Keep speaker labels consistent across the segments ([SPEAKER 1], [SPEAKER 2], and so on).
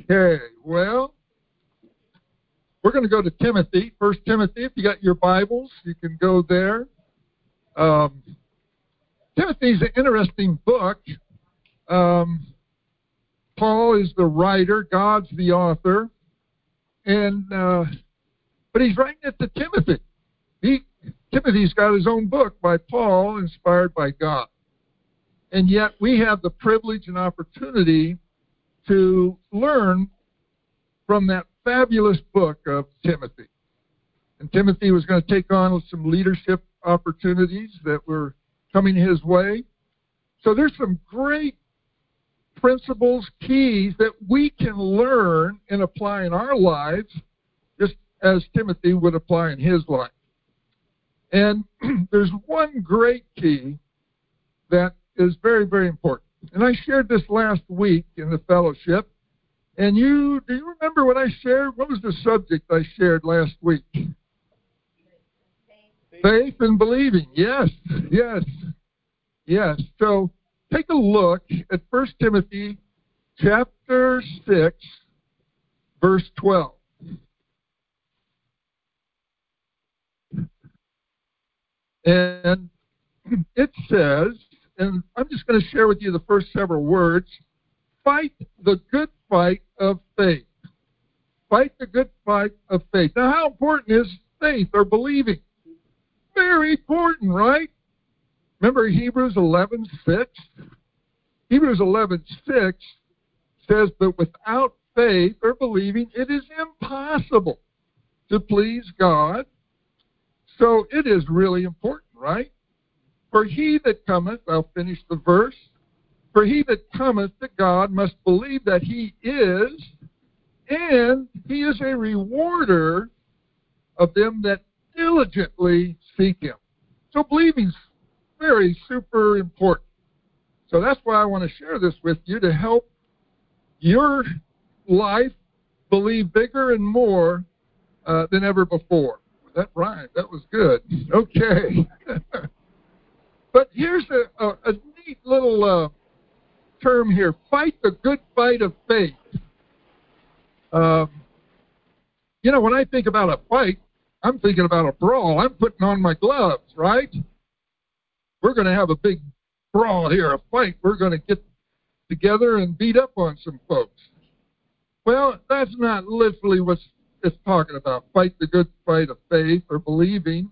[SPEAKER 1] Okay, well, we're going to go to Timothy, First Timothy. If you got your Bibles, you can go there. Timothy's an interesting book. Paul is the writer, God's the author, and but he's writing it to Timothy. Timothy's got his own book by Paul, inspired by God. And yet we have the privilege and opportunity to learn from that fabulous book of Timothy. And Timothy was going to take on some leadership opportunities that were coming his way. So there's some great principles, keys that we can learn and apply in our lives, just as Timothy would apply in his life. And there's one great key that is very, very important. And I shared this last week in the fellowship. And do you remember what I shared? What was the subject I shared last week? Faith and believing. Yes. So take a look at 1 Timothy chapter 6, verse 12. And it says, and I'm just going to share with you the first several words, fight the good fight of faith. Fight the good fight of faith. Now, how important is faith or believing? Very important, right? Remember Hebrews 11:6? Hebrews 11:6 says, but without faith or believing, it is impossible to please God. So it is really important, right? For he that cometh, I'll finish the verse, for he that cometh to God must believe that he is, and he is a rewarder of them that diligently seek him. So believing's very super important. So that's why I want to share this with you, to help your life believe bigger and more than ever before. That rhymed. That was good. Okay. But here's a neat little term here. Fight the good fight of faith. When I think about a fight, I'm thinking about a brawl. I'm putting on my gloves, right? We're going to have a big brawl here, a fight. We're going to get together and beat up on some folks. Well, that's not literally what it's talking about. Fight the good fight of faith or believing.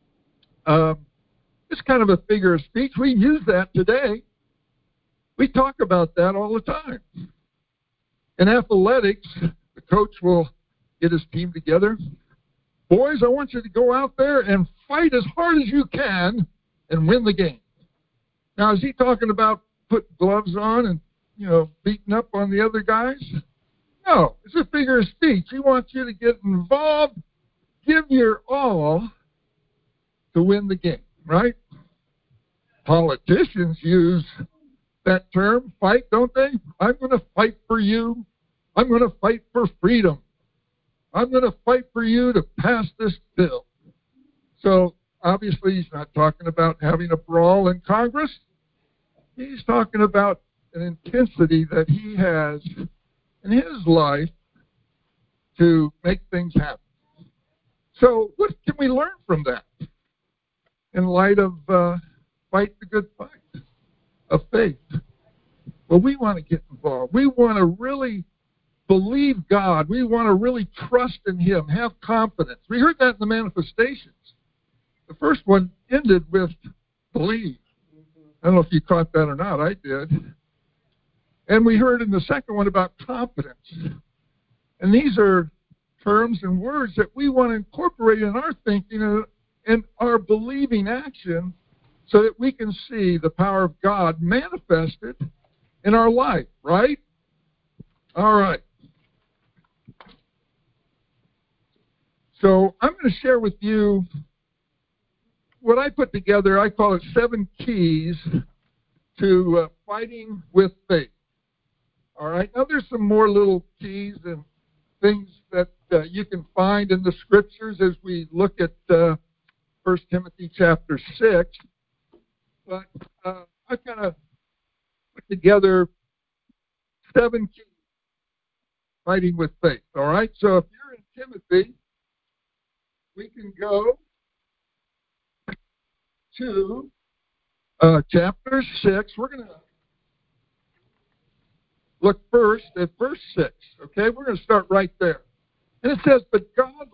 [SPEAKER 1] It's kind of a figure of speech. We use that today. We talk about that all the time. In athletics, the coach will get his team together. Boys, I want you to go out there and fight as hard as you can and win the game. Now, is he talking about putting gloves on and, beating up on the other guys? No, it's a figure of speech. He wants you to get involved, give your all to win the game, right? Politicians use that term, fight, don't they? I'm going to fight for you. I'm going to fight for freedom. I'm going to fight for you to pass this bill. So, obviously, he's not talking about having a brawl in Congress. He's talking about an intensity that he has in his life to make things happen. So, what can we learn from that in light of fight the good fight of faith? Well, we want to get involved. We want to really believe God. We want to really trust in him, have confidence. We heard that in the manifestations. The first one ended with believe. I don't know if you caught that or not. I did. And we heard in the second one about confidence. And these are terms and words that we want to incorporate in our thinking and our believing action so that we can see the power of God manifested in our life, right? All right. So I'm going to share with you what I put together. I call it 7 keys to fighting with faith. All right. Now, there's some more little keys and things that you can find in the scriptures as we look at 1 Timothy chapter 6. But I kind of put together 7 keys fighting with faith. All right? So if you're in Timothy, we can go to chapter 6. We're going to look first at verse 6. Okay? We're going to start right there. And it says, but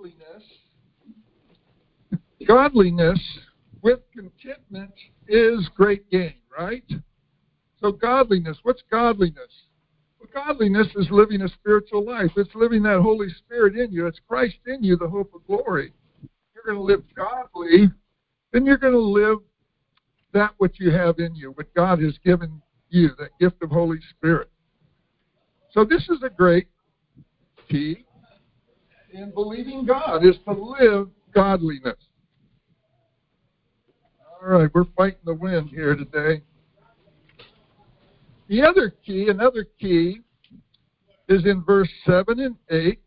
[SPEAKER 1] godliness with contentment is great gain, right? So godliness, what's godliness? Well, godliness is living a spiritual life. It's living that Holy Spirit in you. It's Christ in you, the hope of glory. If you're going to live godly, then you're going to live that which you have in you, what God has given you, that gift of Holy Spirit. So this is a great key in believing God, is to live godliness. All right, we're fighting the wind here today. Another key is in verse 7 and 8.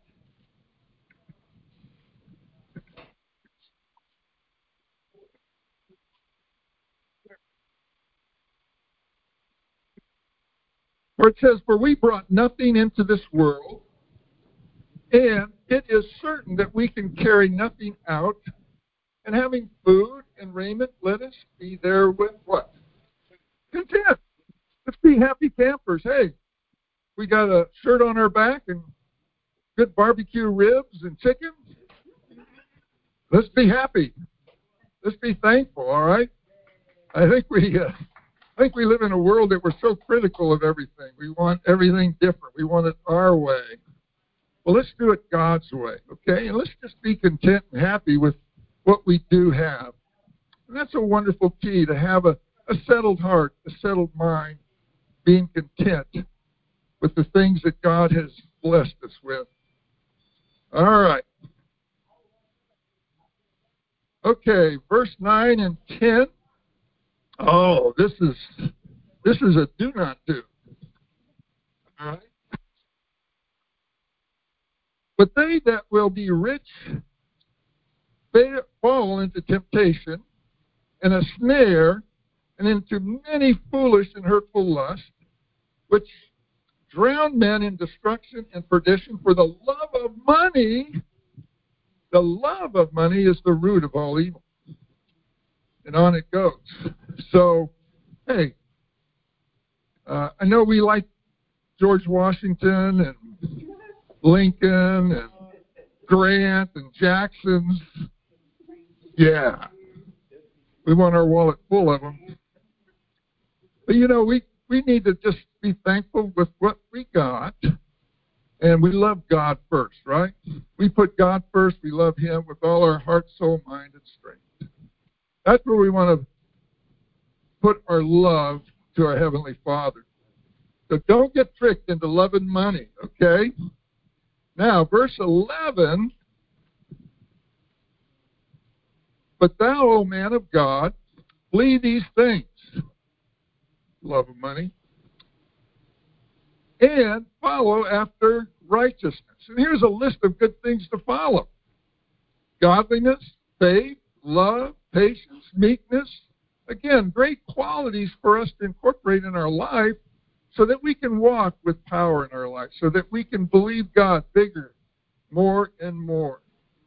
[SPEAKER 1] Where it says, for we brought nothing into this world, and it is certain that we can carry nothing out. And having food and raiment, let us be there with what? Content. Let's be happy campers. Hey, we got a shirt on our back and good barbecue ribs and chicken. Let's be happy. Let's be thankful, all right? I think we live in a world that we're so critical of everything. We want everything different. We want it our way. Well, let's do it God's way, okay? And let's just be content and happy with what we do have. And that's a wonderful key, to have a settled heart, a settled mind, being content with the things that God has blessed us with. All right. Okay, verse 9 and 10. Oh, this is a do not do. All right. But they that will be rich, they fall into temptation and a snare, and into many foolish and hurtful lusts, which drown men in destruction and perdition. For the love of money is the root of all evil. And on it goes. So, hey, I know we like George Washington and Lincoln and Grant and Jackson's. Yeah. We want our wallet full of them. But, we need to just be thankful with what we got. And we love God first, right? We put God first. We love Him with all our heart, soul, mind, and strength. That's where we want to put our love to our Heavenly Father. So don't get tricked into loving money, okay? Now, verse 11. But thou, O man of God, flee these things, love of money, and follow after righteousness. And here's a list of good things to follow: godliness, faith, love, patience, meekness. Again, great qualities for us to incorporate in our life so that we can walk with power in our life, so that we can believe God bigger, more and more.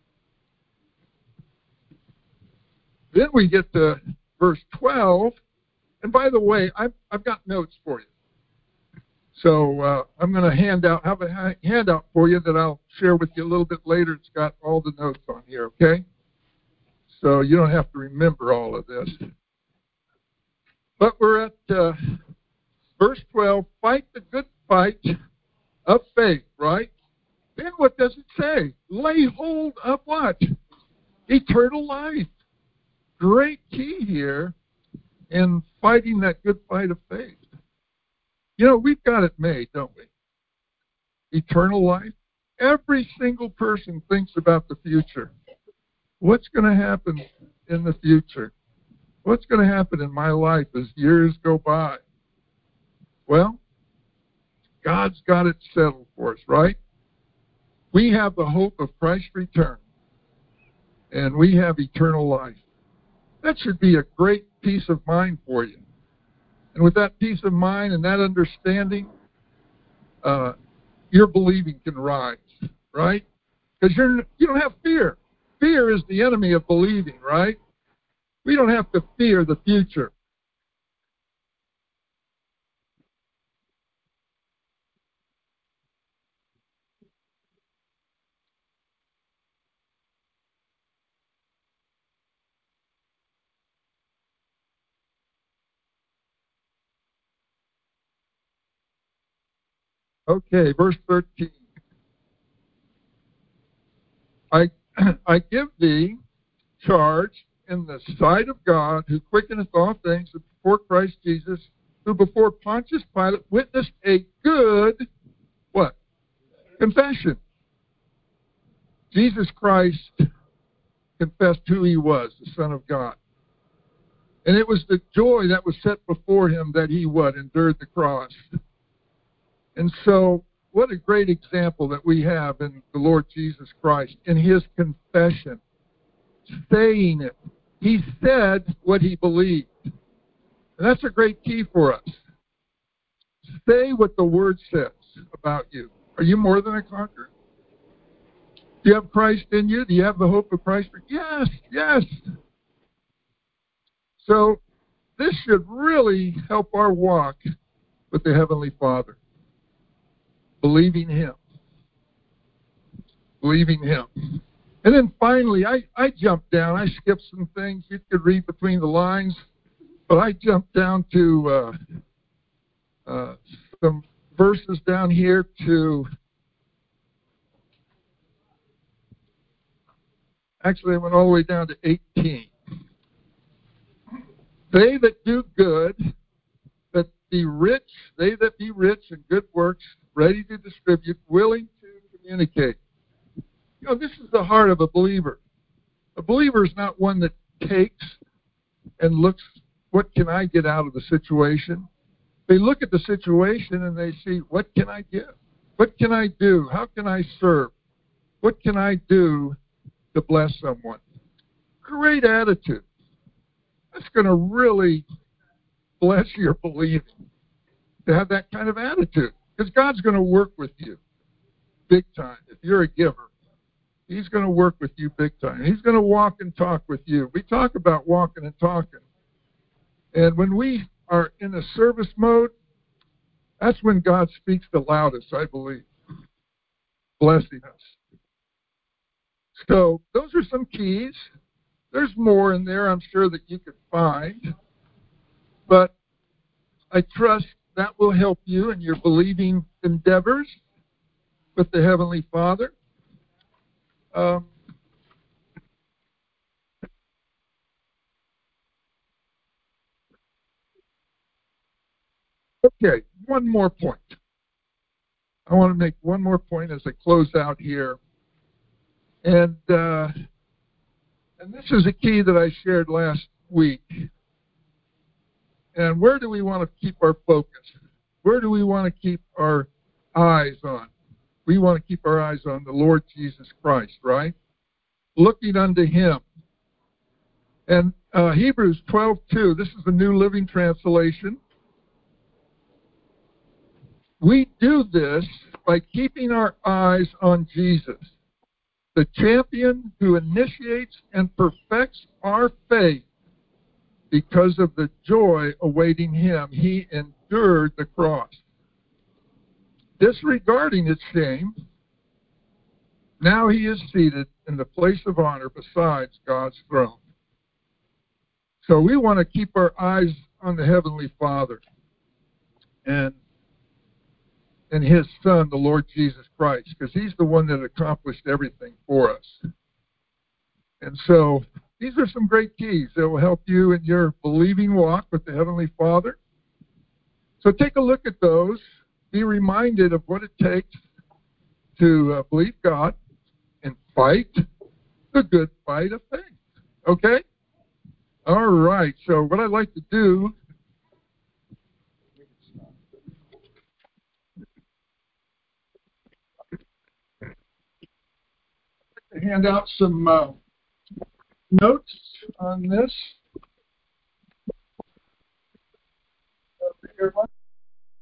[SPEAKER 1] Then we get to verse 12. And by the way, I've got notes for you. So I'm going to have a handout for you that I'll share with you a little bit later. It's got all the notes on here, okay? So you don't have to remember all of this. But we're at verse 12, fight the good fight of faith, right? Then what does it say? Lay hold of what? Eternal life. Great key here in fighting that good fight of faith. We've got it made, don't we? Eternal life. Every single person thinks about the future. What's going to happen in the future? What's going to happen in my life as years go by? Well, God's got it settled for us, right? We have the hope of Christ's return, and we have eternal life. That should be a great peace of mind for you. And with that peace of mind and that understanding, your believing can rise, right? Because you don't have fear. Fear is the enemy of believing, right? We don't have to fear the future. Okay, verse 13. I give thee charge in the sight of God, who quickeneth all things, and before Christ Jesus, who before Pontius Pilate witnessed a good, what? Confession. Jesus Christ confessed who he was, the Son of God. And it was the joy that was set before him that he would endured the cross. And so, what a great example that we have in the Lord Jesus Christ, in his confession, saying it. He said what he believed. And that's a great key for us. Say what the Word says about you. Are you more than a conqueror? Do you have Christ in you? Do you have the hope of Christ? Yes, yes. So this should really help our walk with the Heavenly Father. Believing Him. Believing Him. And then finally, I jumped down. I skipped some things. You could read between the lines. But I jumped down to some verses down here to... Actually, I went all the way down to 18. They that do good, that be rich, they that be rich in good works, ready to distribute, willing to communicate. You know, this is the heart of a believer. A believer is not one that takes and looks, what can I get out of the situation? They look at the situation and they see, what can I give? What can I do? How can I serve? What can I do to bless someone? Great attitude. That's going to really bless your believing, to have that kind of attitude. Because God's going to work with you big time. If you're a giver, He's going to work with you big time. He's going to walk and talk with you. We talk about walking and talking. And when we are in a service mode, that's when God speaks the loudest, I believe, blessing us. So those are some keys. There's more in there, I'm sure, that you could find. But I trust that will help you in your believing endeavors with the Heavenly Father. Okay, one more point. I want to make one more point as I close out here. And this is a key that I shared last week. And where do we want to keep our focus? Where do we want to keep our eyes on? We want to keep our eyes on the Lord Jesus Christ, right? Looking unto Him. And Hebrews 12:2, this is the New Living Translation. We do this by keeping our eyes on Jesus, the champion who initiates and perfects our faith. Because of the joy awaiting Him, He endured the cross. Disregarding its shame, now He is seated in the place of honor beside God's throne. So we want to keep our eyes on the Heavenly Father and His Son, the Lord Jesus Christ, because He's the one that accomplished everything for us. And so these are some great keys that will help you in your believing walk with the Heavenly Father. So take a look at those. Be reminded of what it takes to believe God and fight the good fight of faith. Okay? All right. So what I'd like to do, hand out some notes on this.